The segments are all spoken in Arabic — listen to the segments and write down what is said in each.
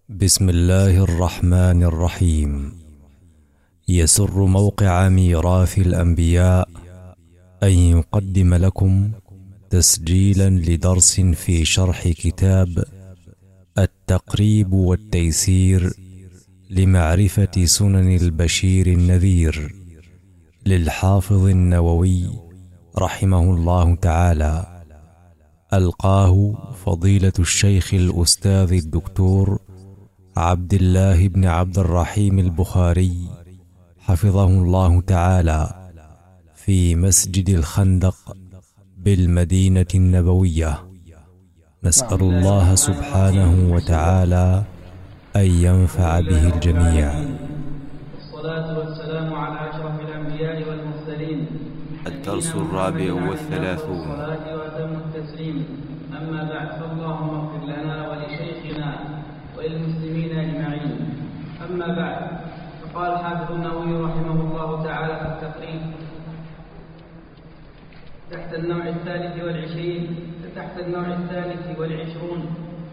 بسم الله الرحمن الرحيم. يسر موقع ميراث الأنبياء أن يقدم لكم تسجيلا لدرس في شرح كتاب التقريب والتيسير لمعرفة سنن البشير النذير للحافظ النووي رحمه الله تعالى، ألقاه فضيلة الشيخ الأستاذ الدكتور عبد الله بن عبد الرحيم البخاري حفظه الله تعالى في مسجد الخندق بالمدينة النبوية. نسأل الله سبحانه وتعالى أن ينفع به الجميع. والصلاة والسلام على أشرف الأنبياء والمرسلين. الدرس الرابع والثلاثون. الصلاة وأتم التسليم. أما بعد، فاللهم اغفر لنا ولشيخنا وللمسلمين أجمعين. أما بعد، فقال حافظ النووي رحمه الله تعالى في التقريب تحت النوع الثالث والعشرون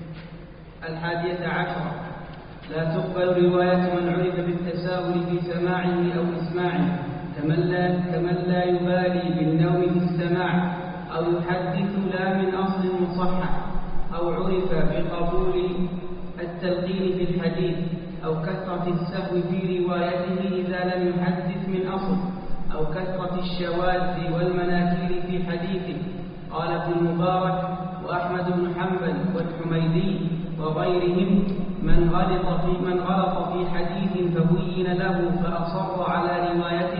11 لا تقبل رواية من عرف بالتساهل في سماعه أو إسماعه كمن لا يبالي بالنوم في السماع أو يحدث لا من أصل مصحح، أو عرف بقبول التلقين في الحديث، أو كثرة السهو في روايته إذا لم يحدث من أصل، أو كثرة الشواذ والمناكير في حديثه. قال ابن المبارك وأحمد بن حنبل والحميدي وغيرهم: من غلط في حديث فبين له فأصر على روايته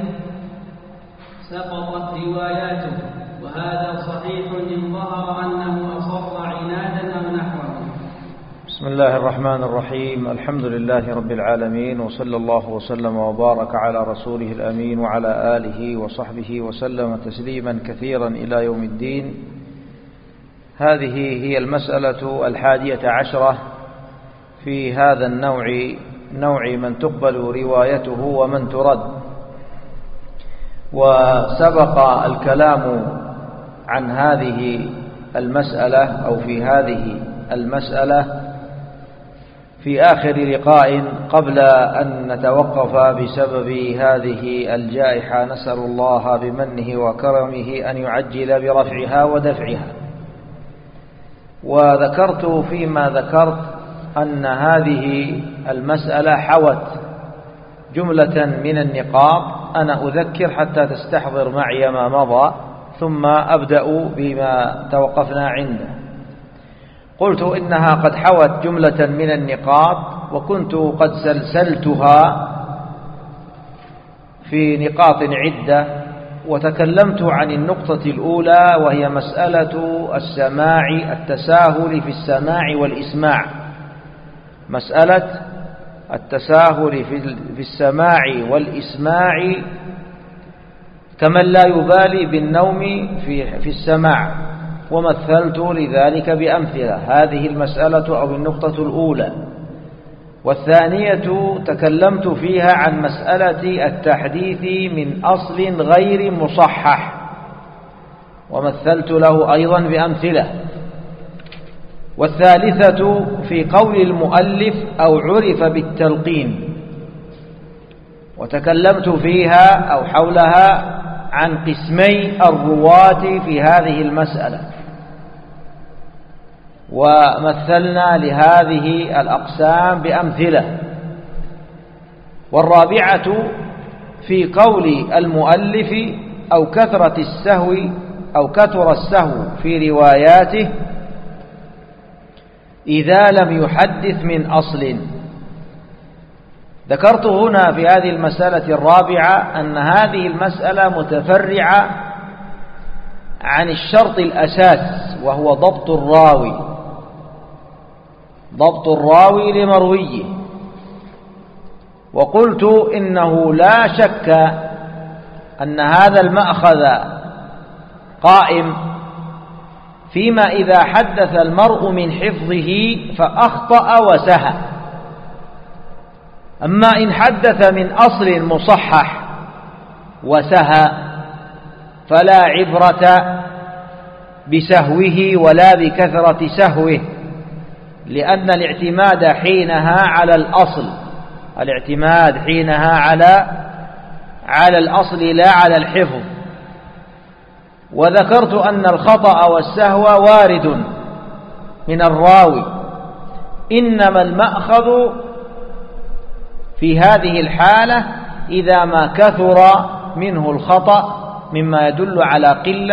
سقطت رواياته، وهذا صحيح إن ظهر أنه أصر عنادا أو نحوه. بسم الله الرحمن الرحيم. الحمد لله رب العالمين، وصلى الله وسلم وبارك على رسوله الأمين وعلى آله وصحبه وسلم تسليما كثيرا إلى يوم الدين. هذه هي المسألة 11 في هذا نوع من تقبل روايته ومن ترد. وسبق الكلام عن هذه المسألة أو في هذه المسألة في آخر لقاء قبل أن نتوقف بسبب هذه الجائحة. نسأل الله بمنه وكرمه أن يعجل برفعها ودفعها. وذكرت فيما ذكرت أن هذه المسألة حوت جملة من النقاط. أنا أذكر حتى تستحضر معي ما مضى، ثم أبدأ بما توقفنا عنده. قلت إنها قد حوت جملة من النقاط، وكنت قد سلسلتها في نقاط عدة، وتكلمت عن النقطة الأولى وهي مسألة التساهل في السماع والإسماع. مسألة التساهل في السماع والإسماع كمن لا يبالي بالنوم في السماع، ومثلت لذلك بأمثلة. هذه المسألة أو النقطة الأولى. والثانية تكلمت فيها عن مسألة التحديث من أصل غير مصحح، ومثلت له أيضا بأمثلة. والثالثة في قول المؤلف أو عرف بالتلقين، وتكلمت فيها أو حولها عن قسمي الرواة في هذه المسألة، ومثلنا لهذه الأقسام بأمثلة. والرابعة في قول المؤلف أو كثر السهو في رواياته إذا لم يحدث من أصل. ذكرت هنا في هذه المسألة الرابعة أن هذه المسألة متفرعة عن الشرط الأساس، وهو ضبط الراوي لمرويه. وقلت إنه لا شك أن هذا المأخذ قائم فيما إذا حدث المرء من حفظه فأخطأ وسهى. أما إن حدث من أصل مصحح وسهى فلا عبرة بسهوه ولا بكثرة سهوه، لأن الاعتماد حينها على الأصل، الاعتماد حينها على الأصل لا على الحفظ. وذكرت أن الخطأ والسهو وارد من الراوي، إنما المأخذ في هذه الحالة إذا ما كثر منه الخطأ مما يدل على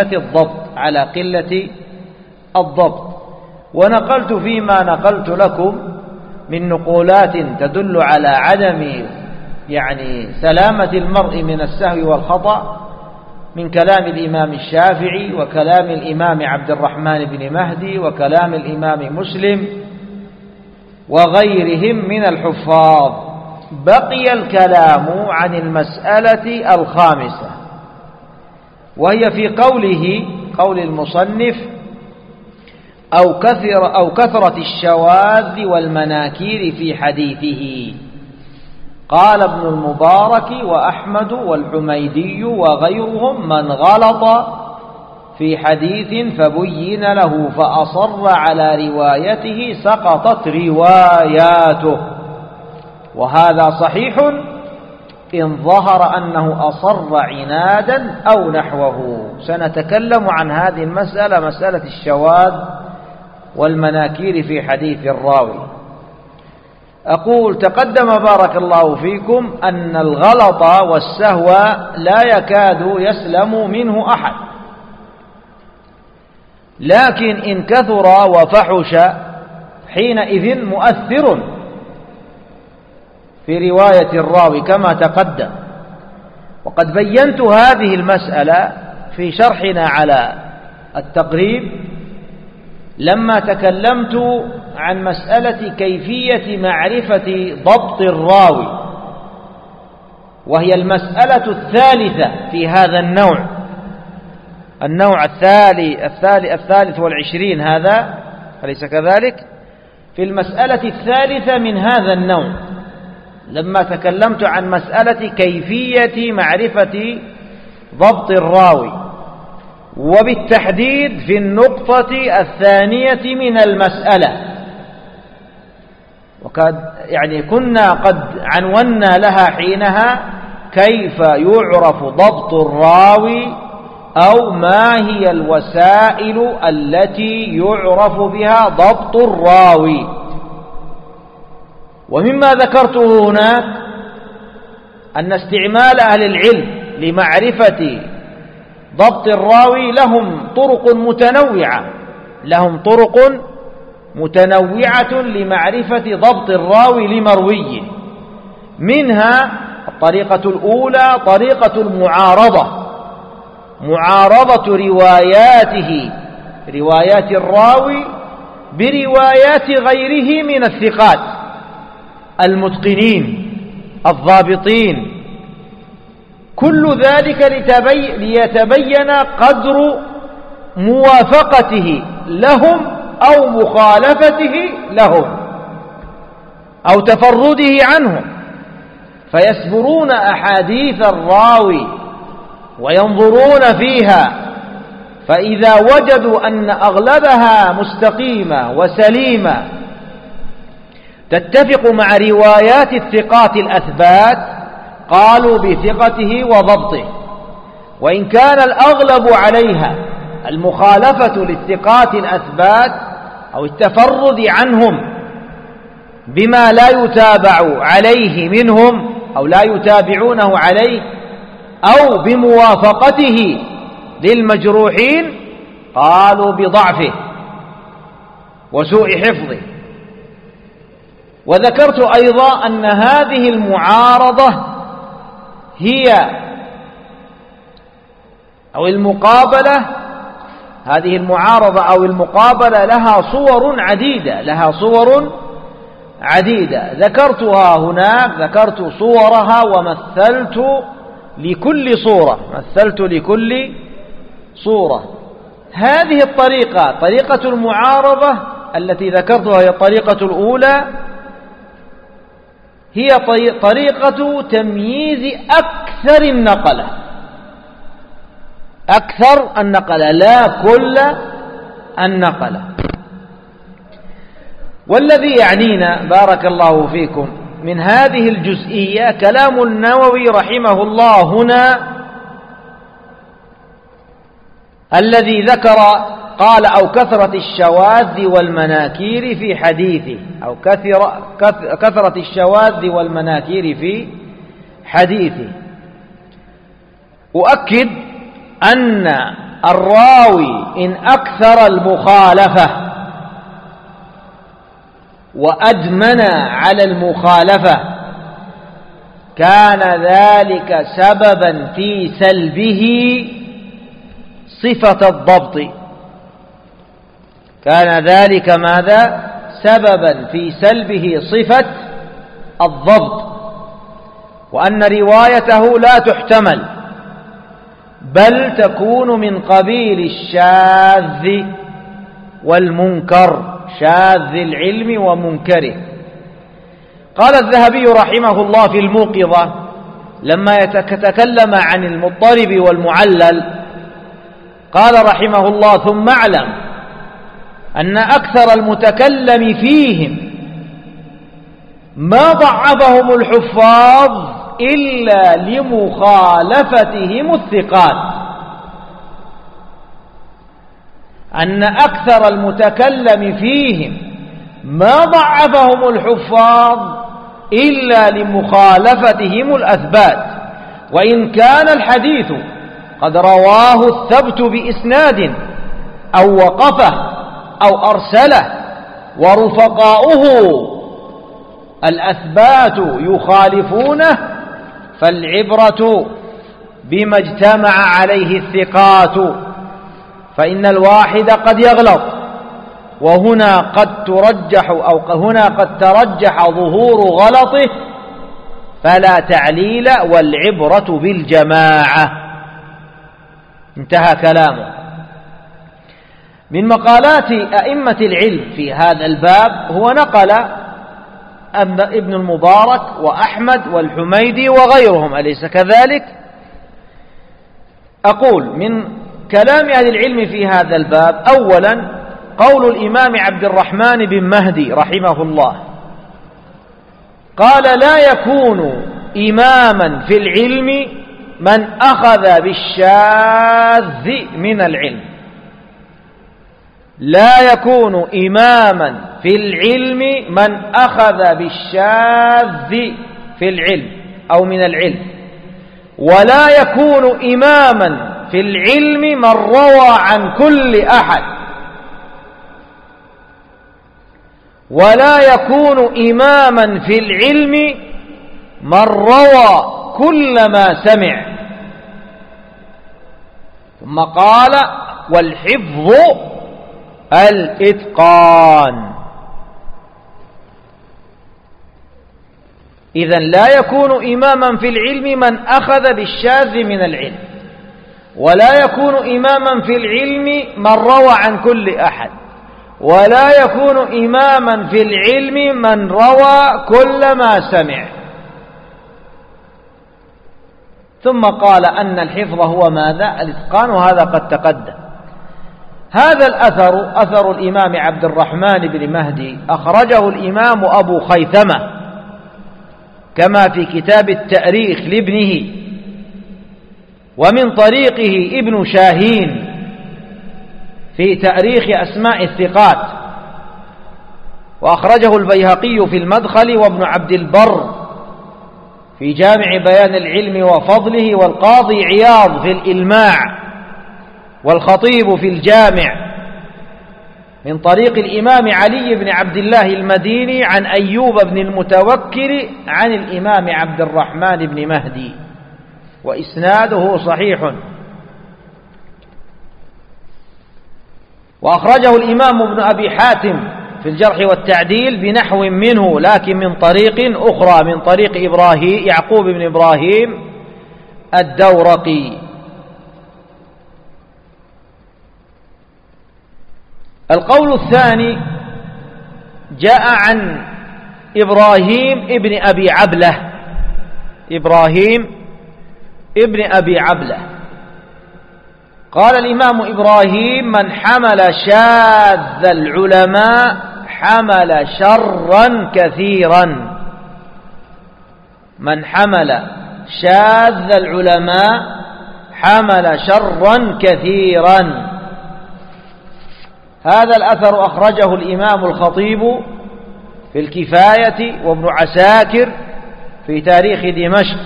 قلة الضبط. ونقلت فيما نقلت لكم من نقولات تدل على عدم سلامة المرء من السهو والخطأ من كلام الإمام الشافعي وكلام الإمام عبد الرحمن بن مهدي وكلام الإمام مسلم وغيرهم من الحفاظ. بقي الكلام عن المسألة الخامسة، وهي في قول المصنف أو كثرة الشواذ والمناكير في حديثه. قال ابن المبارك وأحمد والحميدي وغيرهم: من غلط في حديث فبين له فأصر على روايته سقطت رواياته. وهذا صحيح إن ظهر أنه أصر عنادا أو نحوه. سنتكلم عن هذه المسألة، مسألة الشواذ والمناكير في حديث الراوي. أقول تقدم بارك الله فيكم أن الغلط والسهو لا يكاد يسلم منه أحد، لكن إن كثر وفحش حينئذ مؤثر في رواية الراوي كما تقدم. وقد بينت هذه المسألة في شرحنا على التقريب لما تكلمت عن مسألة كيفية معرفة ضبط الراوي، وهي المسألة الثالثة في هذا النوع الثالث والعشرين، هذا أليس كذلك؟ في المسألة الثالثة من هذا النوع لما تكلمت عن مسألة كيفية معرفة ضبط الراوي، وبالتحديد في النقطة الثانية من المسألة. وقد كنا قد عنونا لها حينها كيف يعرف ضبط الراوي، أو ما هي الوسائل التي يعرف بها ضبط الراوي. ومما ذكرته هناك أن استعمال أهل العلم لمعرفة ضبط الراوي لهم طرق متنوعة لمعرفة ضبط الراوي لمرويه. منها الطريقة الأولى طريقة المعارضة، معارضة روايات الراوي بروايات غيره من الثقات المتقنين الضابطين، كل ذلك ليتبين قدر موافقته لهم أو مخالفته لهم أو تفرده عنهم، فيسبرون أحاديث الراوي وينظرون فيها، فإذا وجدوا أن أغلبها مستقيمة وسليمة تتفق مع روايات الثقات الأثبات قالوا بثقته وضبطه. وإن كان الأغلب عليها المخالفة للثقات الأثبات أو التفرد عنهم بما لا يتابع عليه منهم أو لا يتابعونه عليه، أو بموافقته للمجروحين، قالوا بضعفه وسوء حفظه. وذكرت أيضا أن هذه المعارضة هذه المقابلة لها صور عديدة ذكرتها هناك، ذكرت صورها ومثلت لكل صورة. هذه الطريقة، طريقة المعارضة التي ذكرتها، هي الطريقة الأولى، هي طريقة تمييز أكثر النقلة لا كل النقلة. والذي يعنينا بارك الله فيكم من هذه الجزئية كلام النووي رحمه الله هنا الذي ذكر قال أو كثرة الشواذ والمناكير في حديثه، أو كثرة الشواذ والمناكير في حديثه. أؤكد أن الراوي إن أكثر المخالفة وأدمن على المخالفة كان ذلك سببا في سلبه صفة الضبط، كان ذلك ماذا؟ سببا في سلبه صفة الضبط، وأن روايته لا تحتمل بل تكون من قبيل الشاذ والمنكر، شاذ العلم ومنكره. قال الذهبي رحمه الله في الموقظة لما يتكلم عن المضطرب والمعلل قال رحمه الله ثم اعلم أن أكثر المتكلم فيهم ما ضعفهم الحفاظ إلا لمخالفتهم الثقات، أن أكثر المتكلم فيهم ما ضعفهم الحفاظ إلا لمخالفتهم الأثبات، وإن كان الحديث قد رواه الثبت بإسناد أو وقفه أو أرسله ورفقاؤه الأثبات يخالفونه، فالعبرة بما اجتمع عليه الثقات، فإن الواحد قد يغلط، وهنا قد ترجح ظهور غلطه فلا تعليل، والعبرة بالجماعة. انتهى كلامه. من مقالات أئمة العلم في هذا الباب هو نقل ابن المبارك وأحمد والحميدي وغيرهم، أليس كذلك؟ أقول من كلام أهل العلم في هذا الباب أولا قول الإمام عبد الرحمن بن مهدي رحمه الله، قال لا يكون إماما في العلم من أخذ بالشاذ من العلم، لا يكون إماما في العلم من أخذ بالشاذ في العلم أو من العلم، ولا يكون إماما في العلم من روى عن كل أحد، ولا يكون إماما في العلم من روى كل ما سمع. ثم قال والحفظ الإتقان. إذن لا يكون إماما في العلم من أخذ بالشاذ من العلم، ولا يكون إماما في العلم من روى عن كل أحد، ولا يكون إماما في العلم من روى كل ما سمع. ثم قال أن الحفظ هو ماذا؟ الإتقان، وهذا قد تقدم. هذا الأثر أثر الإمام عبد الرحمن بن مهدي أخرجه الإمام أبو خيثمة كما في كتاب التأريخ لابنه، ومن طريقه ابن شاهين في تأريخ أسماء الثقات، وأخرجه البيهقي في المدخل، وابن عبد البر في جامع بيان العلم وفضله، والقاضي عياض في الإلماع، والخطيب في الجامع من طريق الإمام علي بن عبد الله المديني عن أيوب بن المتوكل عن الإمام عبد الرحمن بن مهدي، وإسناده صحيح. وأخرجه الإمام ابن أبي حاتم في الجرح والتعديل بنحو منه، لكن من طريق أخرى من طريق يعقوب بن إبراهيم الدورقي. القول الثاني جاء عن إبراهيم ابن أبي عبلة، إبراهيم ابن أبي عبلة قال الإمام إبراهيم من حمل شاذ العلماء حمل شرا كثيرا. من حمل شاذ العلماء حمل شرا كثيرا. هذا الأثر أخرجه الإمام الخطيب في الكفاية وابن عساكر في تاريخ دمشق،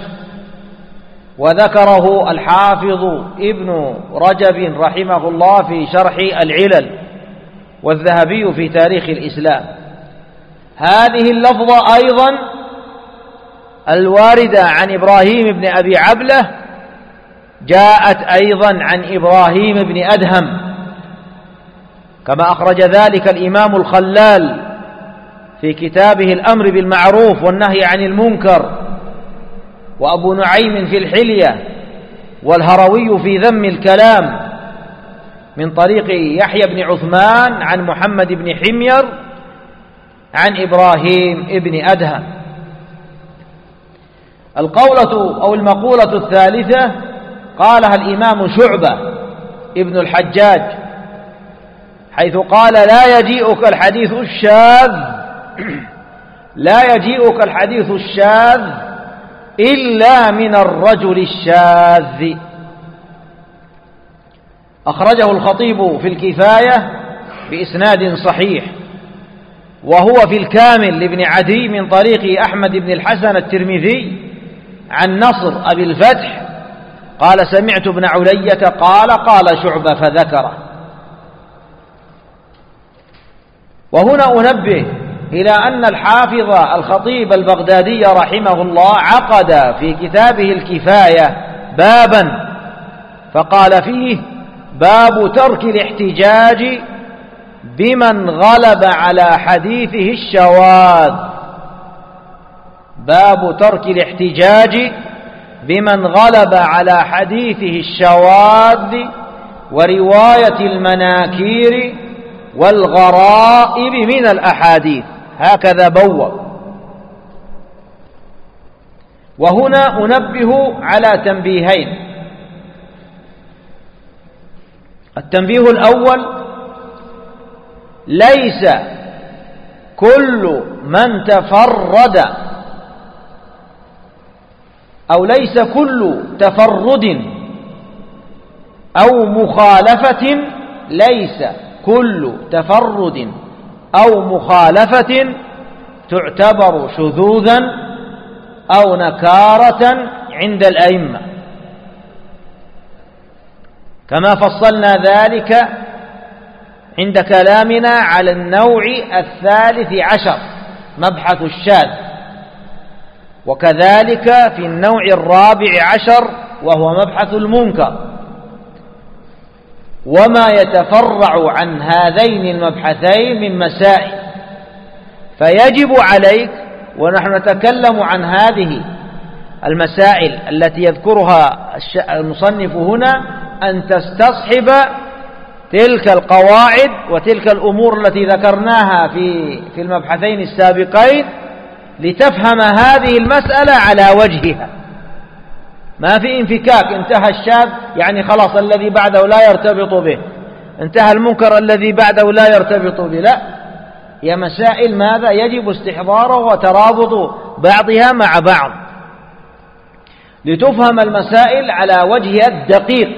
وذكره الحافظ ابن رجب رحمه الله في شرح العلل، والذهبي في تاريخ الإسلام. هذه اللفظة أيضا الواردة عن إبراهيم بن أبي عبلة جاءت أيضا عن إبراهيم بن أدهم، كما أخرج ذلك الإمام الخلال في كتابه الأمر بالمعروف والنهي عن المنكر، وأبو نعيم في الحلية، والهروي في ذم الكلام من طريق يحيى بن عثمان عن محمد بن حمير عن إبراهيم بن أدهم. القولة أو المقولة الثالثة قالها الإمام شعبة ابن الحجاج، حيث قال: لا يجيئك الحديث الشاذ لا يجيئك الحديث الشاذ إلا من الرجل الشاذ. أخرجه الخطيب في الكفاية بإسناد صحيح، وهو في الكامل لابن عدي من طريق أحمد بن الحسن الترمذي عن نصر أبي الفتح قال: سمعت ابن علية قال شعبة فذكره. وهنا أنبه إلى أن الحافظ الخطيب البغدادي رحمه الله عقد في كتابه الكفاية بابا فقال فيه: باب ترك الاحتجاج بمن غلب على حديثه الشواذ. باب ترك الاحتجاج بمن غلب على حديثه الشواذ ورواية المناكير والغرائب من الأحاديث. هكذا بوّب. وهنا أنبه على تنبيهين. التنبيه الأول: ليس كل من تفرد أو ليس كل تفرد أو مخالفة ليس كل تفرد أو مخالفة تعتبر شذوذا أو نكارة عند الأئمة، كما فصلنا ذلك عند كلامنا على النوع الثالث عشر مبحث الشاذ، وكذلك في النوع الرابع عشر وهو مبحث المنكر. وما يتفرع عن هذين المبحثين من مسائل، فيجب عليك ونحن نتكلم عن هذه المسائل التي يذكرها المصنف هنا أن تستصحب تلك القواعد وتلك الأمور التي ذكرناها في المبحثين السابقين لتفهم هذه المسألة على وجهها. ما في انفكاك، انتهى الشاذ يعني خلاص الذي بعده لا يرتبط به، انتهى المنكر الذي بعده لا يرتبط به. لا، هي مسائل ماذا يجب استحضاره وترابط بعضها مع بعض لتفهم المسائل على وجهها الدقيق.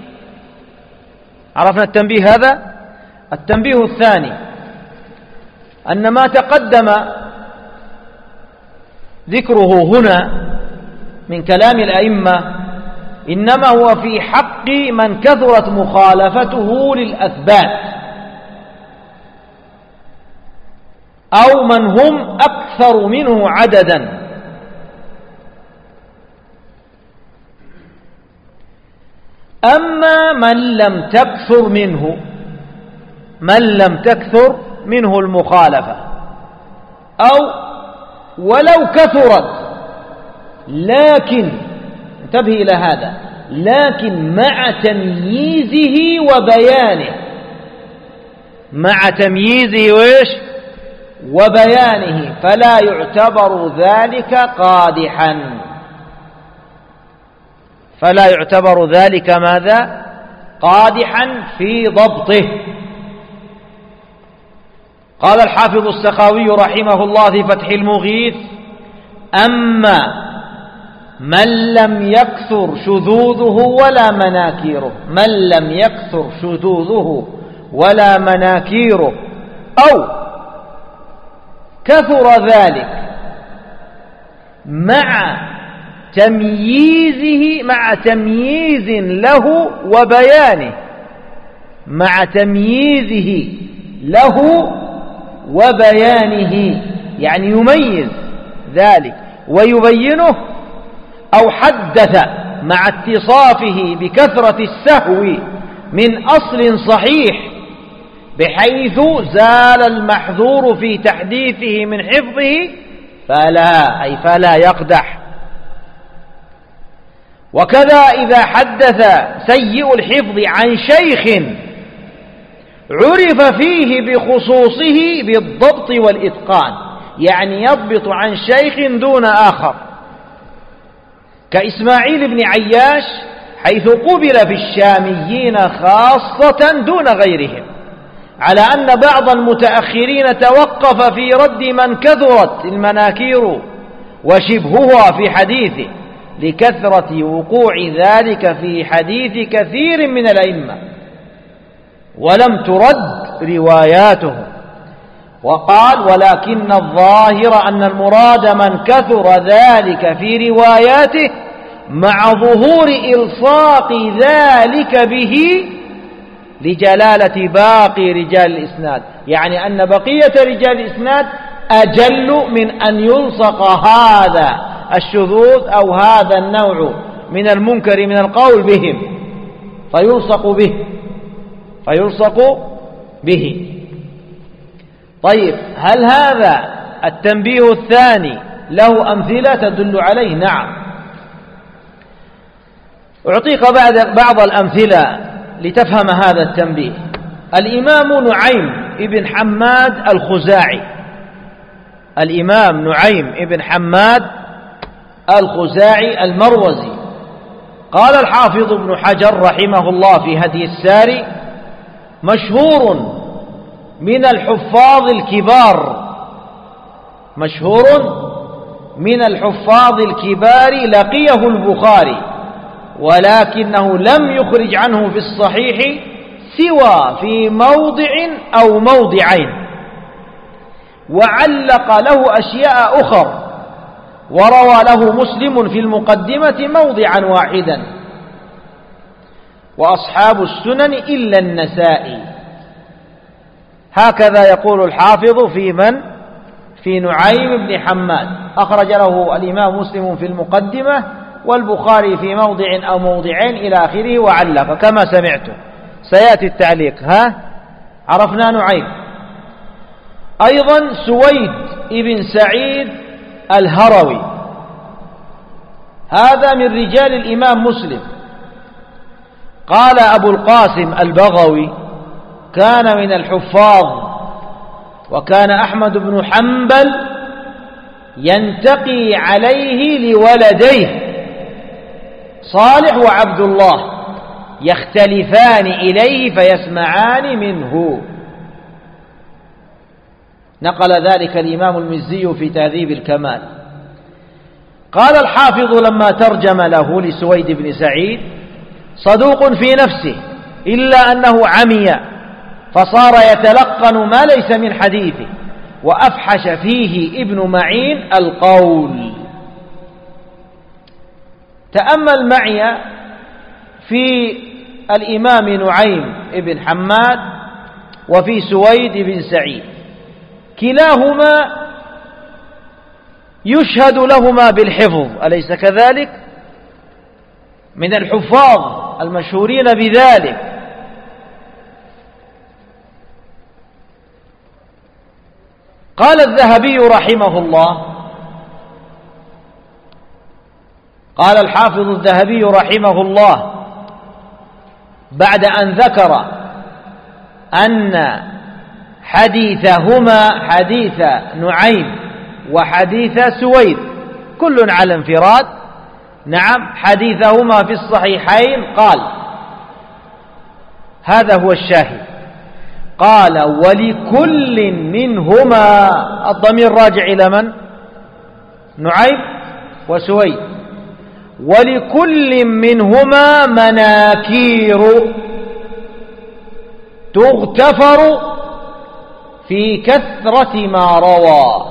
عرفنا التنبيه هذا. التنبيه الثاني أن ما تقدم ذكره هنا من كلام الأئمة إنما هو في حق من كثرت مخالفته للأثبات أو من هم أكثر منه عددا. أما من لم تكثر منه المخالفة أو ولو كثرت، لكن انتبه إلى هذا، لكن مع تمييزه وبيانه، مع تمييزه وبيانه، فلا يعتبر ذلك قادحا، فلا يعتبر ذلك ماذا؟ قادحا في ضبطه. قال الحافظ السخاوي رحمه الله في فتح المغيث: أما من لم يكثر شذوذه ولا مناكيره، من لم يكثر شذوذه ولا مناكيره أو كثر ذلك مع تمييز له وبيانه، مع تمييزه له وبيانه، يعني يميز ذلك ويبينه، أو حدث مع اتصافه بكثرة السهو من أصل صحيح بحيث زال المحذور في تحديثه من حفظه فلا يقدح. وكذا إذا حدث سيء الحفظ عن شيخ عرف فيه بخصوصه بالضبط والإتقان، يعني يضبط عن شيخ دون آخر، كإسماعيل بن عياش حيث قبل في الشاميين خاصة دون غيرهم، على أن بعض المتأخرين توقف في رد من كثرت المناكير وشبهها في حديثه لكثرة وقوع ذلك في حديث كثير من الأئمة، ولم ترد رواياته. وقال: ولكن الظاهر أن المراد من كثر ذلك في رواياته مع ظهور إلصاق ذلك به لجلالة باقي رجال الإسناد، يعني أن بقية رجال الإسناد أجل من أن يلصق هذا الشذوذ أو هذا النوع من المنكر من القول بهم فيلصق به. طيب، هل هذا التنبيه الثاني له أمثلة تدل عليه؟ نعم. أعطيك بعض الأمثلة لتفهم هذا التنبيه. الإمام نعيم ابن حماد الخزاعي، الإمام نعيم ابن حماد الخزاعي المروزي، قال الحافظ ابن حجر رحمه الله في هدي الساري: مشهور من الحفاظ الكبار لقيه البخاري، ولكنه لم يخرج عنه في الصحيح سوى في موضع أو موضعين، وعلق له أشياء أخر، وروى له مسلم في المقدمة موضعا واحدا، وأصحاب السنن إلا النسائي. هكذا يقول الحافظ في نعيم بن حماد، أخرج له الإمام مسلم في المقدمة والبخاري في موضع أو موضعين إلى آخره، وعلق كما سمعتم. سيأتي التعليق. عرفنا نعيم. أيضا سويد ابن سعيد الهروي، هذا من رجال الإمام مسلم. قال أبو القاسم البغوي: كان من الحفاظ، وكان أحمد بن حنبل ينتقي عليه لولديه صالح وعبد الله، يختلفان إليه فيسمعان منه. نقل ذلك الإمام المزي في تهذيب الكمال. قال الحافظ لما ترجم له لسويد بن سعيد: صدوق في نفسه إلا أنه عمي، فصار يتلقن ما ليس من حديثه، وأفحش فيه ابن معين القول. تأمل معي في الإمام نعيم ابن حماد وفي سويد بن سعيد، كلاهما يشهد لهما بالحفظ، أليس كذلك؟ من الحفاظ المشهورين بذلك. قال الذهبي رحمه الله، قال الحافظ الذهبي رحمه الله بعد أن ذكر أن حديثهما، حديث نعيم وحديث سويد، كل على انفراد، نعم، حديثهما في الصحيحين، قال: هذا هو الشاهد. قال ولكل منهما، الضمير راجع إلى من؟ نعيم وسويد. ولكل منهما مناكير تغتفر في كثرة ما روى.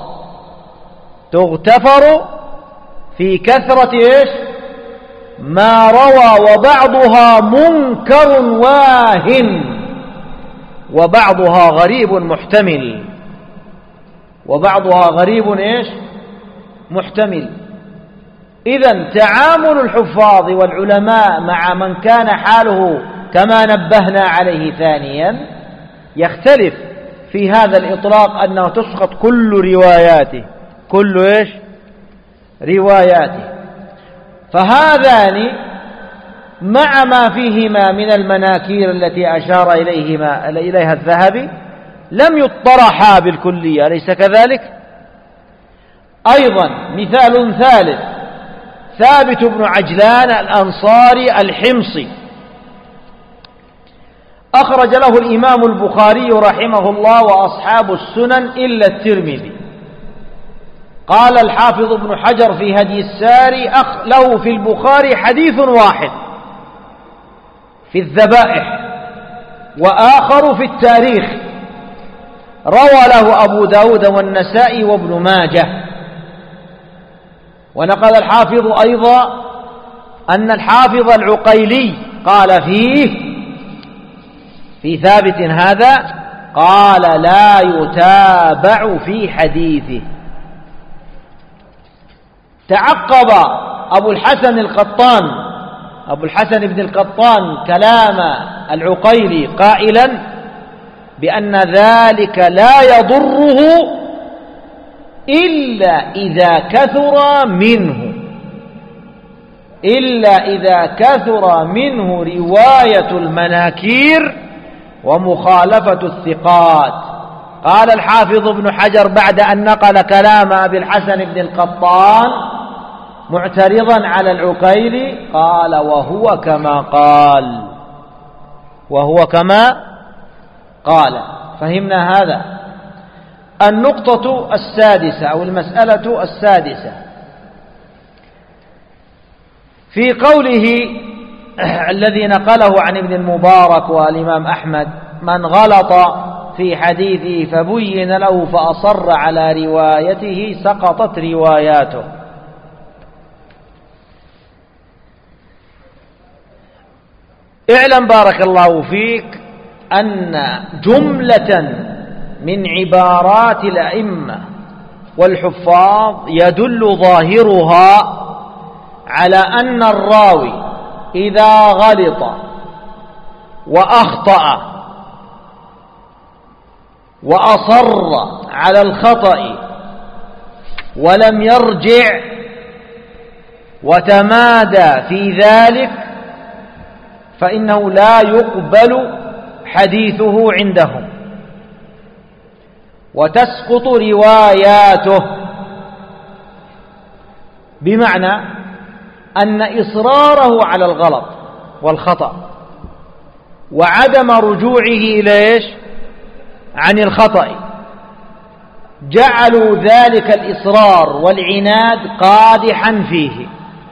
تغتفر في كثرة إيش؟ ما روى، وبعضها منكر واهن، وبعضها غريب محتمل. وبعضها غريب إيش؟ محتمل. إذن تعامل الحفاظ والعلماء مع من كان حاله كما نبهنا عليه ثانيا يختلف في هذا الإطلاق، أنه تسقط كل رواياته، كل إيش؟ رواياته. فهذان مع ما فيهما من المناكير التي أشار إليها الذهبي لم يطرحا بالكلية، أليس كذلك؟ أيضا مثال ثالث، ثابت بن عجلان الأنصاري الحمصي، أخرج له الإمام البخاري رحمه الله وأصحاب السنن إلا الترمذي. قال الحافظ ابن حجر في هدي الساري له في البخاري حديث واحد في الذبائح وآخر في التاريخ، روى له أبو داود والنسائي وابن ماجه. ونقل الحافظ أيضا أن الحافظ العقيلي قال فيه في ثابت هذا، قال لا يتابع في حديثه. تعقب أبو الحسن بن القطان كلام العقيلي قائلا بأن ذلك لا يضره إلا إذا كثر منه رواية المناكير ومخالفة الثقات. قال الحافظ ابن حجر بعد أن نقل كلام أبي الحسن بن القطان معترضا على العقيلي، قال وهو كما قال. فهمنا هذا. النقطة السادسة أو المسألة السادسة في قوله الذي نقله عن ابن المبارك والإمام أحمد: من غلط في حديثه فبين له فأصر على روايته سقطت رواياته. اعلم بارك الله فيك أن جملة من عبارات الأئمة والحفاظ يدل ظاهرها على أن الراوي إذا غلط وأخطأ وأصر على الخطأ ولم يرجع وتمادى في ذلك فإنه لا يقبل حديثه عندهم وتسقط رواياته. بمعنى أن إصراره على الغلط والخطأ وعدم رجوعه إليش عن الخطأ جعلوا ذلك الإصرار والعناد قادحا فيه،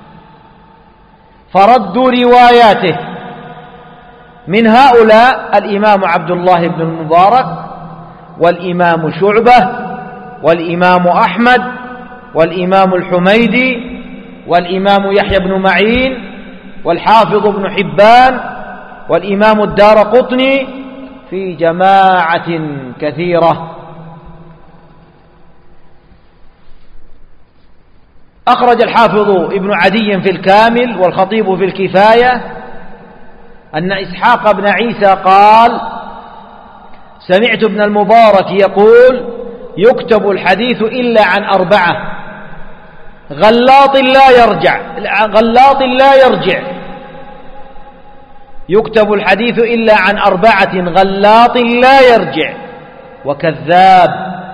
فردوا رواياته. من هؤلاء الإمام عبد الله بن المبارك والإمام شعبة والإمام أحمد والإمام الحميدي والإمام يحيى بن معين والحافظ بن حبان والإمام الدارقطني في جماعة كثيرة. أخرج الحافظ ابن عدي في الكامل والخطيب في الكفاية أن إسحاق بن عيسى قال: سمعت ابن المبارك يقول: يكتب الحديث إلا عن 4 غلاط لا يرجع يكتب الحديث إلا عن 4 غلاط لا يرجع، وكذاب،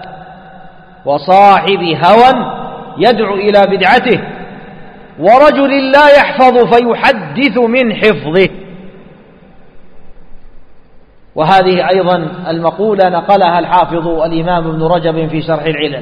وصاحب هوى يدعو إلى بدعته، ورجل لا يحفظ فيحدث من حفظه. وهذه أيضا المقولة نقلها الحافظ الإمام ابن رجب في شرح العلل.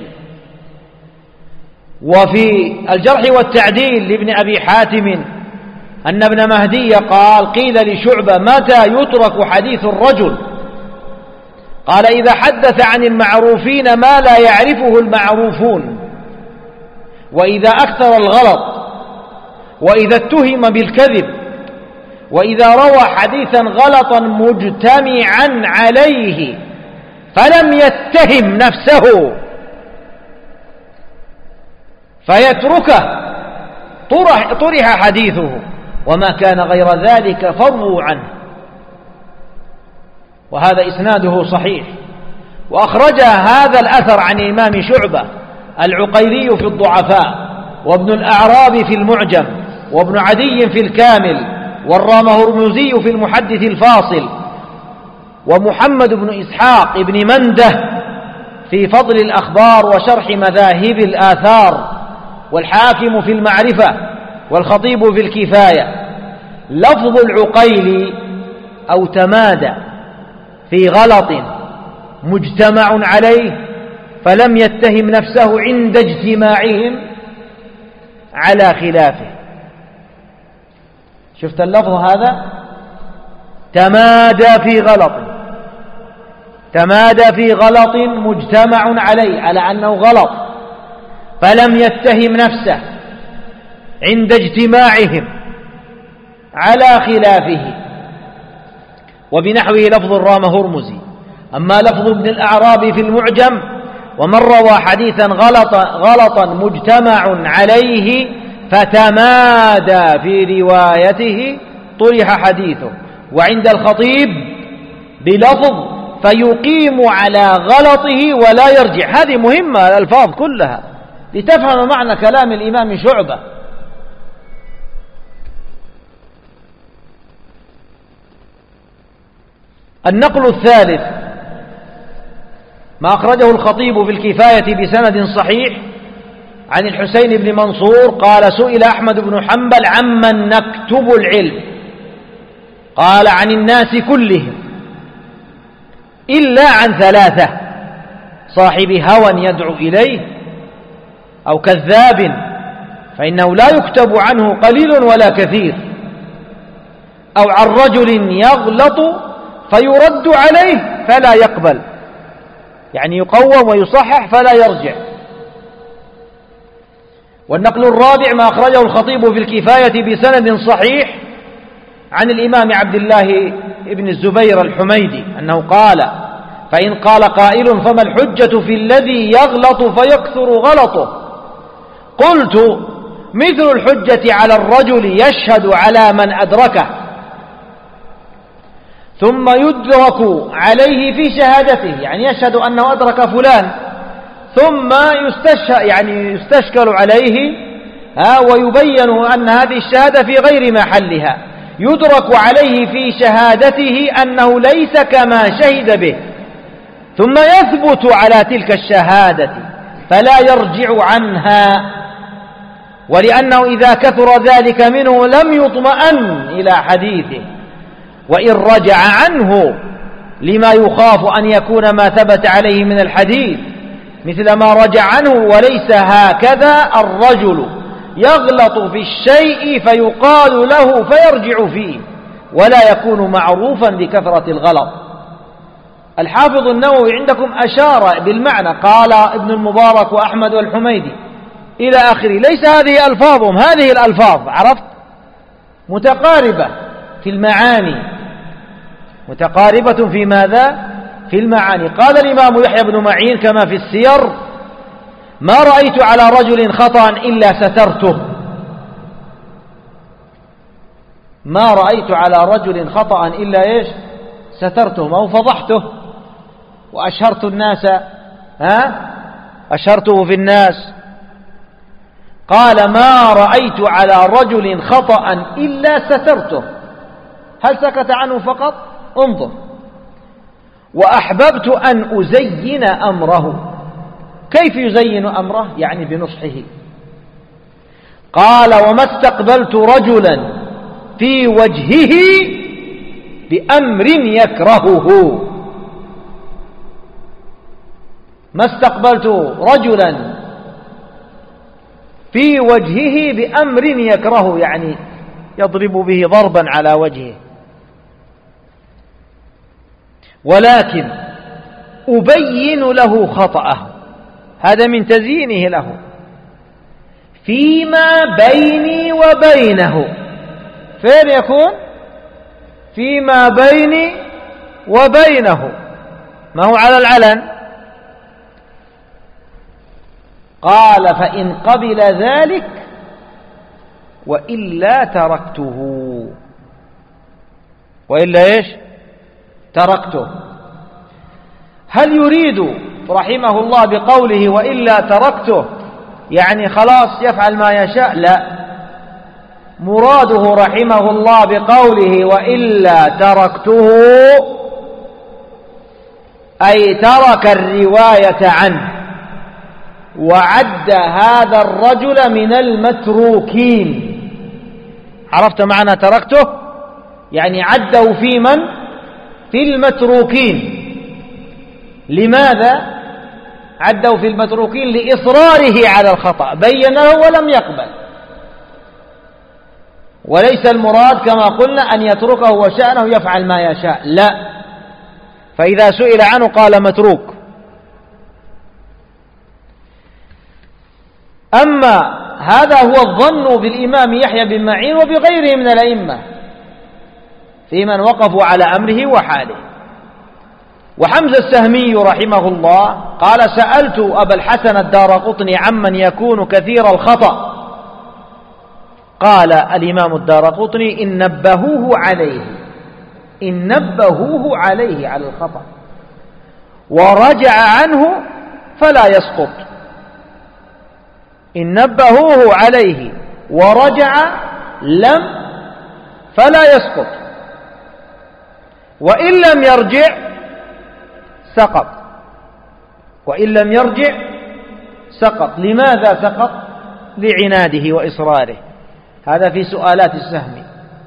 وفي الجرح والتعديل لابن أبي حاتم أن ابن مهدي قال: قيل لشعبة: متى يترك حديث الرجل؟ قال: إذا حدث عن المعروفين ما لا يعرفه المعروفون، وإذا أكثر الغلط، وإذا اتهم بالكذب، وإذا روى حديثا غلطا مجتمعا عليه فلم يتهم نفسه فيتركه طرح حديثه، وما كان غير ذلك فروا عنه. وهذا إسناده صحيح. وأخرج هذا الأثر عن الإمام شعبة العقيلي في الضعفاء، وابن الأعراب في المعجم، وابن عدي في الكامل، والرامهرمزي في المحدث الفاصل، ومحمد بن إسحاق بن منده في فضل الأخبار وشرح مذاهب الآثار، والحاكم في المعرفة، والخطيب في الكفاية. لفظ العقيلي: أو تمادى في غلط مجتمع عليه فلم يتهم نفسه عند اجتماعهم على خلافه. شفت اللفظ هذا؟ تمادى في غلط مجتمع عليه، على أنه غلط، فلم يتهم نفسه عند اجتماعهم على خلافه. وبنحوه لفظ الرامهرمزي. أما لفظ ابن الأعراب في المعجم: ومن روى حديثا غلطا مجتمع عليه فتمادى في روايته طرح حديثه. وعند الخطيب بلفظ: فيقيم على غلطه ولا يرجع. هذه مهمة الألفاظ كلها لتفهم معنى كلام الإمام شعبة. النقل الثالث ما أخرجه الخطيب في الكفاية بسند صحيح عن الحسين بن منصور قال: سئل أحمد بن حنبل عمن نكتب العلم، قال: عن الناس كلهم إلا عن ثلاثة: صاحب هوى يدعو إليه، أو كذاب فإنه لا يكتب عنه قليل ولا كثير، أو عن رجل يغلط فيرد عليه فلا يقبل، يعني يقوم ويصحح فلا يرجع. والنقل الرابع ما أخرجه الخطيب في الكفاية بسند صحيح عن الإمام عبد الله بن الزبير الحميدي أنه قال: فإن قال قائل: فما الحجة في الذي يغلط فيكثر غلطه؟ قلت: مثل الحجة على الرجل يشهد على من أدركه ثم يدرك عليه في شهادته، يعني يشهد أنه أدرك فلان ثم يستشكل عليه ويبين أن هذه الشهادة في غير محلها، يدرك عليه في شهادته أنه ليس كما شهد به، ثم يثبت على تلك الشهادة فلا يرجع عنها، ولأنه إذا كثر ذلك منه لم يطمئن إلى حديثه، وإن رجع عنه لما يخاف أن يكون ما ثبت عليه من الحديث مثل ما رجع عنه. وليس هكذا الرجل يغلط في الشيء فيقال له فيرجع فيه، ولا يكون معروفا بكثرة الغلط. الحافظ النووي عندكم أشار بالمعنى، قال ابن المبارك وأحمد والحميدي إلى آخره. ليس هذه ألفاظهم، هذه الألفاظ عرفت متقاربة في المعاني، متقاربة في ماذا؟ في المعاني. قال الإمام يحيى بن معين كما في السير: ما رأيت على رجل خطأ إلا سترته. ما رأيت على رجل خطأ إلا إيش؟ سترته، ما هو فضحته وأشهرت الناس، أشهرته في الناس. قال: ما رأيت على رجل خطأ إلا سترته. هل سكت عنه فقط؟ انظر. وأحببت أن أزين أمره. كيف يزين أمره؟ يعني بنصحه. قال: وما استقبلت رجلا في وجهه بأمر يكرهه. ما استقبلت رجلا في وجهه بأمر يكرهه، يعني يضرب به ضربا على وجهه، ولكن أبين له خطأه، هذا من تزيينه له، فيما بيني وبينه. فين يكون؟ فيما بيني وبينه، ما هو على العلن. قال فإن قبل ذلك وإلا تركته. وإلا إيش؟ تركته. هل يريد رحمه الله بقوله وإلا تركته يعني خلاص يفعل ما يشاء؟ لا، مراده رحمه الله بقوله وإلا تركته أي ترك الرواية عنه، وعد هذا الرجل من المتروكين. عرفت معنى تركته؟ يعني عده في من؟ في المتروكين. لماذا عده في المتروكين؟ لإصراره على الخطأ، بين له ولم يقبل. وليس المراد كما قلنا أن يتركه وشأنه يفعل ما يشاء، لا، فإذا سئل عنه قال متروك. أما هذا هو الظن بالإمام يحيى بن معين وبغيره من الأئمة في من وقفوا على أمره وحاله. وحمزة السهمي رحمه الله قال سألت أبا الحسن الدارقطني عمن يكون كثير الخطأ، قال الإمام الدارقطني إن نبهوه عليه على الخطأ ورجع عنه فلا يسقط. إن نبهوه عليه ورجع فلا يسقط، وإن لم يرجع سقط. وإن لم يرجع سقط. لماذا سقط؟ لعناده وإصراره. هذا في سؤالات السهم.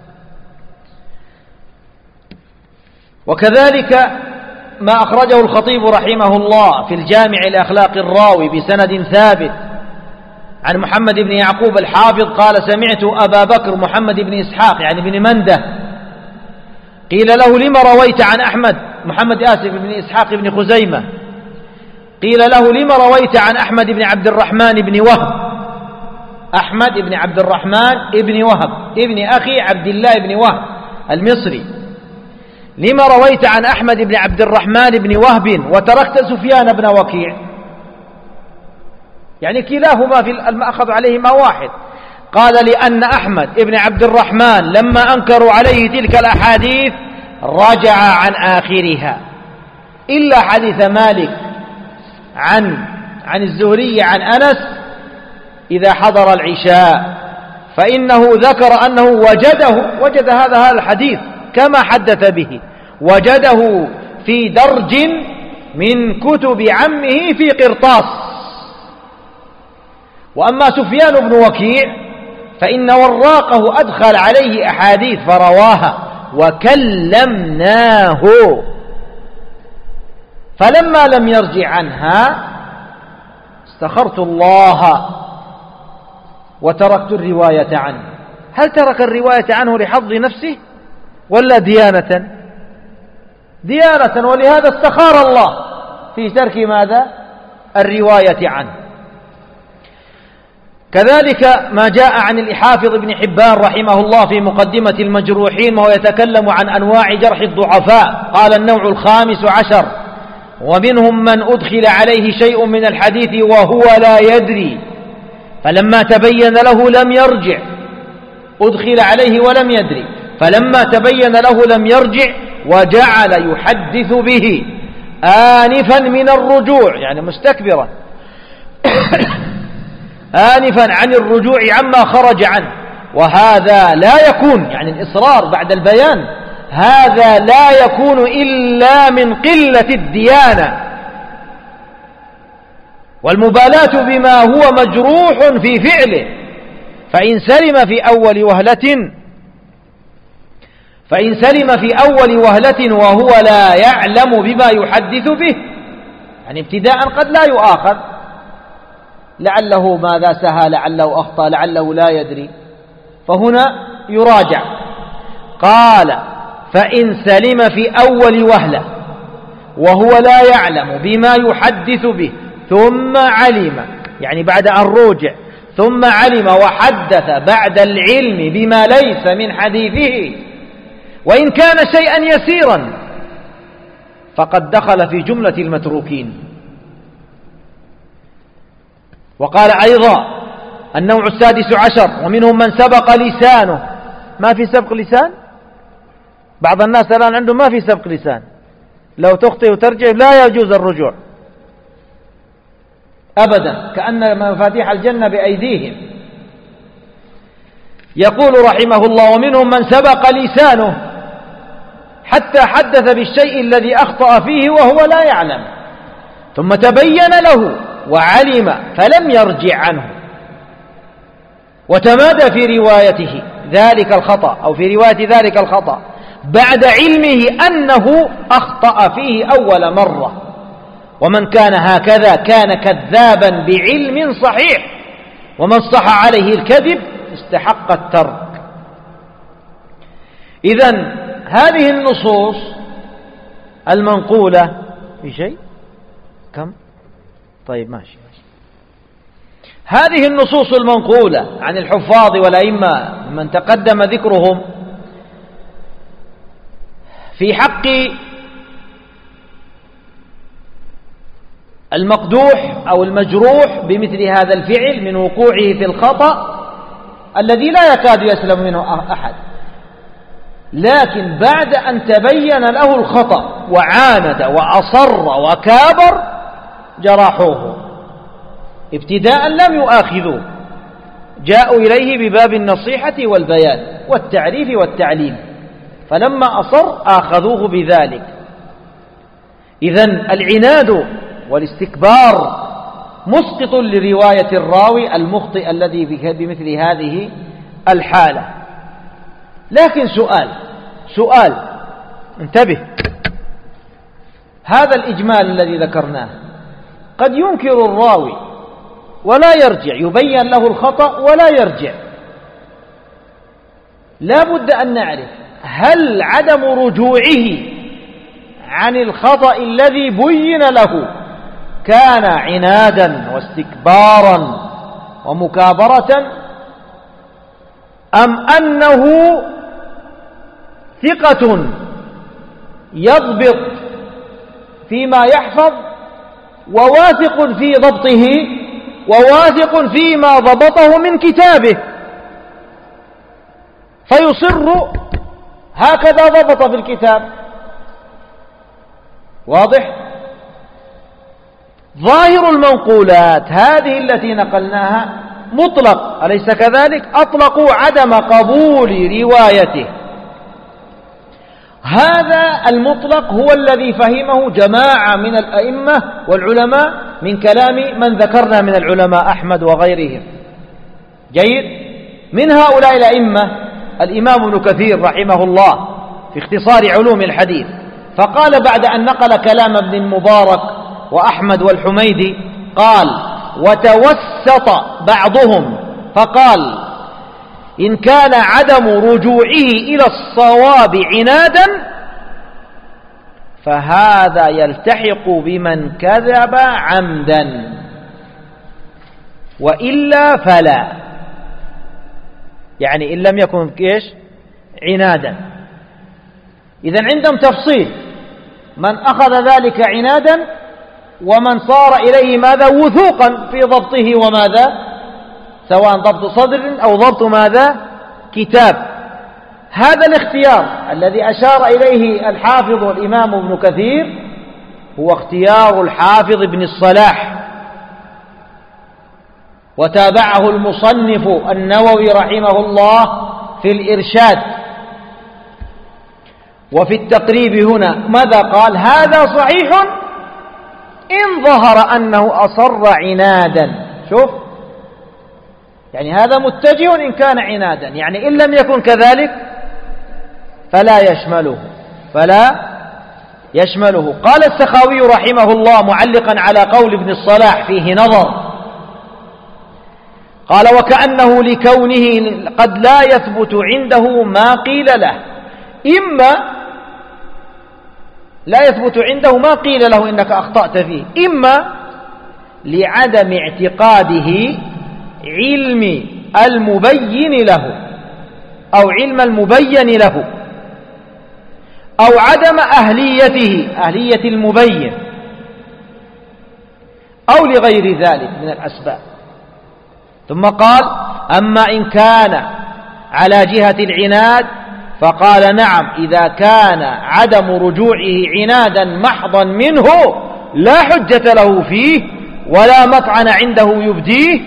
وكذلك ما أخرجه الخطيب رحمه الله في الجامع لأخلاق الراوي بسند ثابت عن محمد بن يعقوب الحافظ قال سمعت أبا بكر محمد بن إسحاق يعني بن منده قيل له لما رويت عن أحمد محمد بن إسحاق بن خزيمة قيل له لما رويت عن أحمد بن عبد الرحمن بن وهب. أحمد بن عبد الرحمن بن وهب ابن أخي عبد الله بن وهب المصري. لما رويت عن أحمد بن عبد الرحمن بن وهب وتركت سفيان بن وكيع؟ يعني كلاهما في المأخذ عليهما واحد. قال لأن أحمد بن عبد الرحمن لما أنكروا عليه تلك الأحاديث رجع عن آخرها إلا حديث مالك عن الزهري عن أنس إذا حضر العشاء، فإنه ذكر أنه وجد هذا الحديث كما حدث به، وجده في درج من كتب عمه في قرطاس. وأما سفيان بن وكيع فإن وراقه أدخل عليه أحاديث فرواها وكلمناه، فلما لم يرجع عنها استخرت الله وتركت الرواية عنه. هل ترك الرواية عنه لحظ نفسه ولا ديانة؟ ديانة، ولهذا استخار الله في ترك ماذا؟ الرواية عنه. كذلك ما جاء عن الحافظ ابن حبان رحمه الله في مقدمة المجروحين وهو يتكلم عن أنواع جرح الضعفاء قال النوع 15 ومنهم من أدخل عليه شيء من الحديث وهو لا يدري فلما تبين له لم يرجع. أدخل عليه ولم يدري، فلما تبين له لم يرجع وجعل يحدث به آنفا من الرجوع يعني مستكبرا آنفا عن الرجوع عما خرج عنه. وهذا لا يكون يعني الإصرار بعد البيان هذا لا يكون إلا من قلة الديانة والمبالاة بما هو مجروح في فعله، فإن سلم في أول وهلة فإن سلم في أول وهلة وهو لا يعلم بما يحدث به، يعني ابتداء قد لا يؤاخذ، لعله ماذا سهى، لعله أخطأ، لعله لا يدري، فهنا يراجع. قال فإن سلم في أول وهلة وهو لا يعلم بما يحدث به ثم علم، يعني بعد أن رجع ثم علم وحدث بعد العلم بما ليس من حديثه وإن كان شيئا يسيرا فقد دخل في جملة المتروكين. وقال أيضا النوع السادس عشر ومنهم من سبق لسانه. ما في سبق لسان؟ بعض الناس الآن عنده ما في سبق لسان، لو تخطئ وترجع لا يجوز الرجوع أبدا، كأن مفاتيح الجنة بأيديهم. يقول رحمه الله ومنهم من سبق لسانه حتى حدث بالشيء الذي أخطأ فيه وهو لا يعلم، ثم تبين له وعلم فلم يرجع عنه وتمادى في روايته ذلك الخطأ أو في رواية ذلك الخطأ بعد علمه أنه أخطأ فيه أول مرة. ومن كان هكذا كان كذابا بعلم صحيح، ومن صح عليه الكذب استحق الترك. إذن هذه النصوص المنقولة في شيء كم؟ طيب ماشي. هذه النصوص المنقولة عن الحفاظ والأئمة من تقدم ذكرهم في حق المقدوح أو المجروح بمثل هذا الفعل من وقوعه في الخطأ الذي لا يكاد يسلم منه أحد، لكن بعد أن تبين له الخطأ وعاند وأصر وكابر جرحوه ابتداء، لم يؤاخذوه، جاءوا إليه بباب النصيحة والبيان والتعريف والتعليم، فلما أصر آخذوه بذلك. إذن العناد والاستكبار مسقط لرواية الراوي المخطئ الذي بمثل هذه الحالة. لكن سؤال انتبه، هذا الإجمال الذي ذكرناه قد ينكر الراوي ولا يرجع، يبين له الخطأ ولا يرجع. لا بد أن نعرف هل عدم رجوعه عن الخطأ الذي بين له كان عنادا واستكبارا ومكابرة، أم أنه ثقة يضبط فيما يحفظ وواثق في ضبطه وواثق فيما ضبطه من كتابه فيصر هكذا ضبط في الكتاب. واضح؟ ظاهر المنقولات هذه التي نقلناها مطلق، أليس كذلك؟ أطلقوا عدم قبول روايته. هذا المطلق هو الذي فهمه جماعة من الأئمة والعلماء من كلام من ذكرنا من العلماء أحمد وغيرهم. جيد؟ من هؤلاء الأئمة الإمام ابن كثير رحمه الله في اختصار علوم الحديث، فقال بعد أن نقل كلام ابن المبارك وأحمد والحميدي قال: وتوسط بعضهم فقال: إن كان عدم رجوعه إلى الصواب عنادا فهذا يلتحق بمن كذب عمدا، وإلا فلا. يعني إن لم يكن إيش؟ عنادا. إذن عندهم تفصيل: من أخذ ذلك عنادا، ومن صار إليه ماذا؟ وثوقا في ضبطه وماذا؟ سواء ضبط صدر أو ضبط ماذا؟ كتاب. هذا الاختيار الذي أشار إليه الحافظ والإمام ابن كثير هو اختيار الحافظ ابن الصلاح، وتابعه المصنف النووي رحمه الله في الإرشاد. وفي التقريب هنا ماذا قال؟ هذا صحيح إن ظهر أنه أصر عنادا. شوف، يعني هذا متجه إن كان عنادا، يعني إن لم يكن كذلك فلا يشمله. قال السخاوي رحمه الله معلقا على قول ابن الصلاح فيه نظر، قال: وكأنه لكونه قد لا يثبت عنده ما قيل له، إما لا يثبت عنده ما قيل له إنك أخطأت فيه، إما لعدم اعتقاده علم المبين له أو علم المبين له، أو عدم أهلية المبين، أو لغير ذلك من الأسباب. ثم قال: أما إن كان على جهة العناد فقال: نعم، إذا كان عدم رجوعه عنادا محضا منه لا حجة له فيه ولا مطعن عنده يبديه،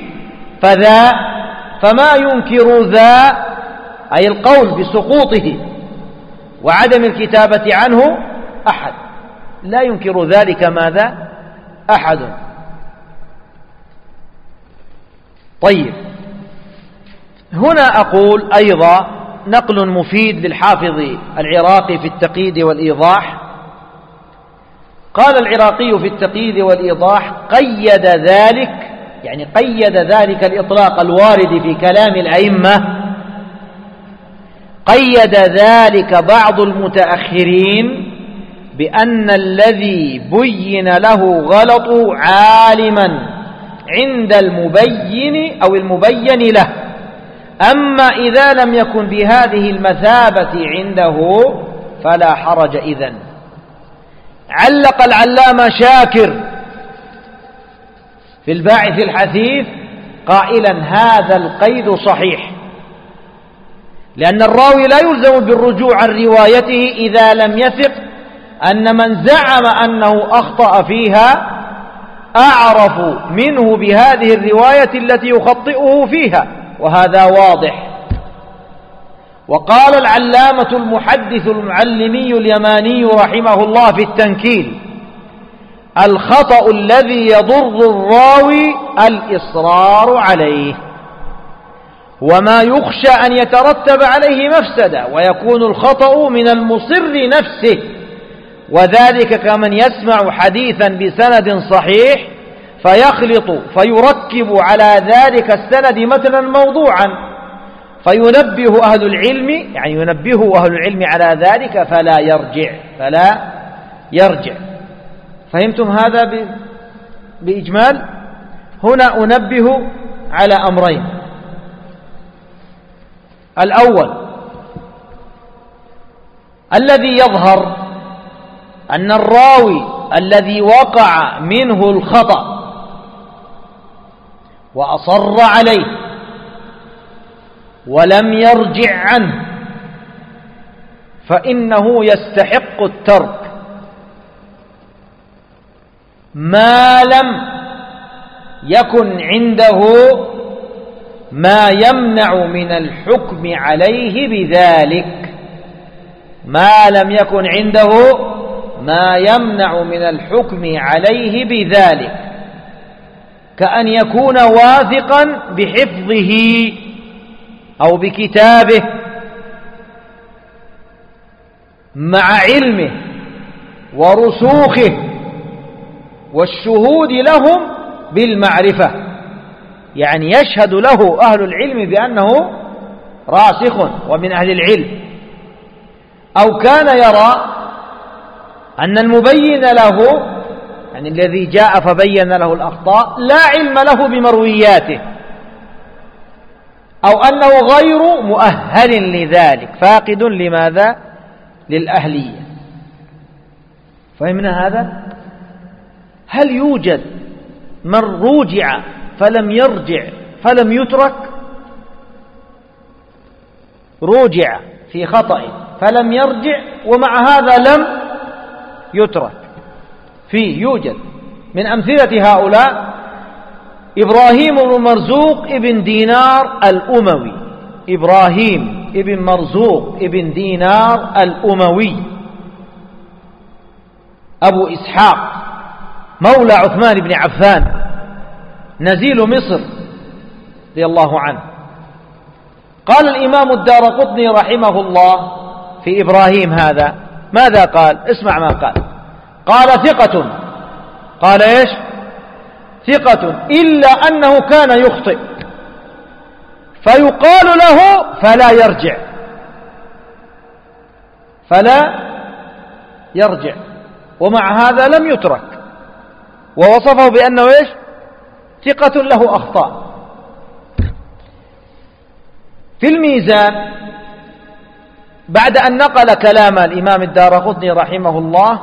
فما ينكر ذا، أي القول بسقوطه وعدم الكتابة عنه، أحد، لا ينكر ذلك ماذا؟ أحد. طيب، هنا أقول أيضا نقل مفيد للحافظ العراقي في التقييد والإيضاح. قال العراقي في التقييد والإيضاح: قيد ذلك، يعني قيد ذلك الإطلاق الوارد في كلام الأئمة، قيد ذلك بعض المتأخرين بأن الذي بين له غلط عالما عند المبين أو المبين له، أما إذا لم يكن بهذه المثابة عنده فلا حرج إذن. علق العلامة شاكر في الباعث الحثيث قائلا: هذا القيد صحيح، لأن الراوي لا يلزم بالرجوع عن روايته إذا لم يثق أن من زعم أنه أخطأ فيها أعرف منه بهذه الرواية التي يخطئه فيها، وهذا واضح. وقال العلامة المحدث المعلمي اليماني رحمه الله في التنكيل: الخطأ الذي يضر الراوي الإصرار عليه، وما يخشى أن يترتب عليه مفسدة، ويكون الخطأ من المصر نفسه، وذلك كمن يسمع حديثا بسند صحيح فيخلط فيركب على ذلك السند متنا موضوعا، فينبه أهل العلم على ذلك فلا يرجع. فهمتم هذا بإجمال؟ هنا أنبه على أمرين: الأول، الذي يظهر أن الراوي الذي وقع منه الخطأ وأصر عليه ولم يرجع عنه فإنه يستحق الترك ما لم يكن عنده ما يمنع من الحكم عليه بذلك، ما لم يكن عنده ما يمنع من الحكم عليه بذلك، كأن يكون واثقا بحفظه أو بكتابه مع علمه ورسوخه والشهود لهم بالمعرفة، يعني يشهد له أهل العلم بأنه راسخ ومن أهل العلم، أو كان يرى أن المبين له، يعني الذي جاء فبين له الأخطاء، لا علم له بمروياته، أو أنه غير مؤهل لذلك، فاقد لماذا؟ للأهلية. فهمنا هذا؟ هل يوجد من رجع فلم يرجع فلم يترك؟ رجع في خطأ فلم يرجع ومع هذا لم يترك، يوجد من أمثلة هؤلاء إبراهيم بن مرزوق ابن دينار الأموي، إبراهيم ابن مرزوق ابن دينار الأموي أبو إسحاق مولى عثمان بن عفان نزيل مصر رضي الله عنه. قال الإمام الدارقطني رحمه الله: في إبراهيم هذا ماذا قال؟ اسمع ما قال. قال ثقة. قال إيش؟ ثقة إلا أنه كان يخطئ فيقال له فلا يرجع، فلا يرجع، ومع هذا لم يترك، ووصفه بأنه إيش؟ ثقة له أخطاء. في الميزان بعد أن نقل كلام الإمام الدارقطني رحمه الله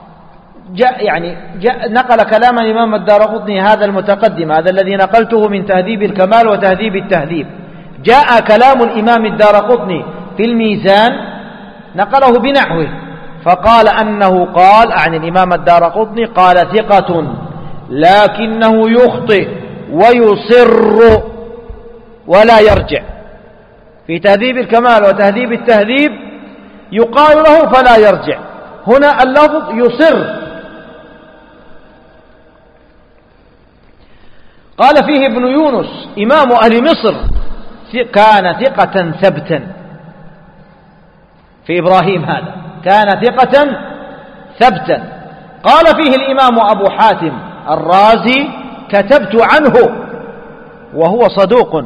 نقل كلام الإمام الدارقطني هذا المتقدم، هذا الذي نقلته من تهذيب الكمال وتهذيب التهذيب، جاء كلام الإمام الدارقطني في الميزان نقله بنحوه، فقال أنه قال عن الإمام الدارقطني قال ثقة لكنه يخطئ ويصر ولا يرجع. في تهذيب الكمال وتهذيب التهذيب يقال له فلا يرجع، هنا اللفظ يصر. قال فيه ابن يونس إمام أهل مصر كان ثقة ثبتا. في إبراهيم هذا كان ثقة ثبتا. قال فيه الإمام أبو حاتم الرازي كتبت عنه وهو صدوق،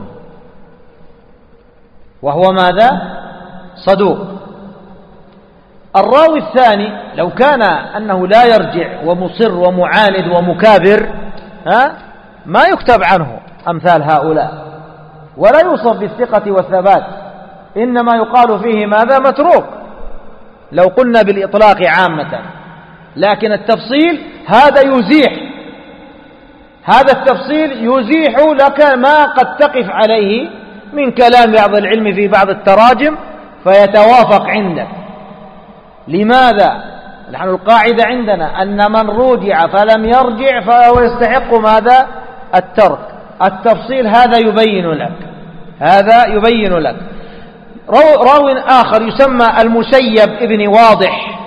وهو ماذا؟ صدوق. الراوي الثاني لو كان أنه لا يرجع ومصر ومعاند ومكابر ما يكتب عنه أمثال هؤلاء، ولا يوصف بالثقة والثبات، إنما يقال فيه ماذا؟ متروك لو قلنا بالإطلاق عامة. لكن التفصيل هذا يزيح، هذا التفصيل يزيح لك ما قد تقف عليه من كلام بعض العلم في بعض التراجم فيتوافق عندك. لماذا؟ نحن القاعدة عندنا أن من رجع فلم يرجع فهو يستحق ماذا؟ الترك. التفصيل هذا يبين لك، هذا يبين لك. راو آخر يسمى المسيب ابن واضح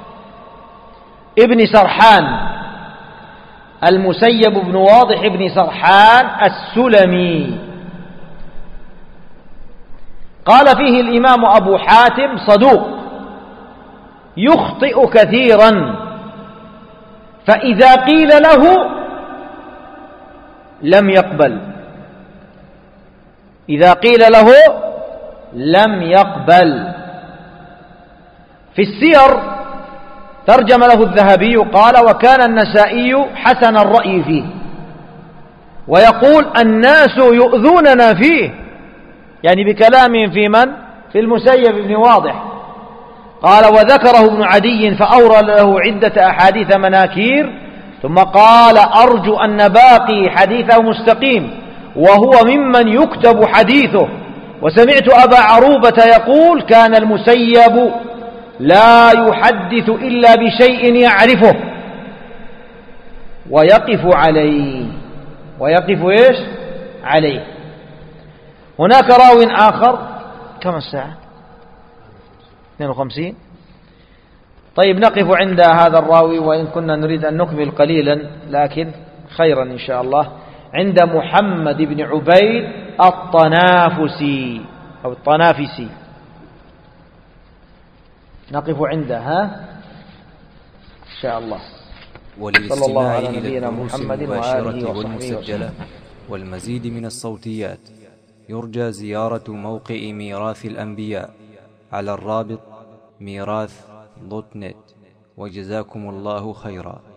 ابن سرحان، المسيب ابن واضح ابن سرحان السلمي. قال فيه الإمام أبو حاتم صدوق يخطئ كثيرا، فإذا قيل له لم يقبل، إذا قيل له لم يقبل. في السير ترجم له الذهبي قال وكان النسائي حسن الرأي فيه، ويقول الناس يؤذوننا فيه، يعني بكلامهم في من؟ في المسيب بن واضح. قال وذكره ابن عدي فأورى له عدة أحاديث مناكير، ثم قال أرجو أن باقي حديثه مستقيم وهو ممن يكتب حديثه. وسمعت أبا عروبة يقول كان المسيب لا يحدث إلا بشيء يعرفه ويقف عليه، ويقف إيش؟ عليه. هناك راو آخر، كم الساعة؟ 52. طيب نقف عند هذا الراوي، وإن كنا نريد أن نكمل قليلا لكن خيرا إن شاء الله، عند محمد بن عبيد الطنافسي أو الطنافسي، نقف عندها إن شاء الله. صلى الله على نبينا محمد وآله وصحبه وسلم. والمزيد من الصوتيات يرجى زيارة موقع ميراث الأنبياء على الرابط ميراث.net. وجزاكم الله خيرا.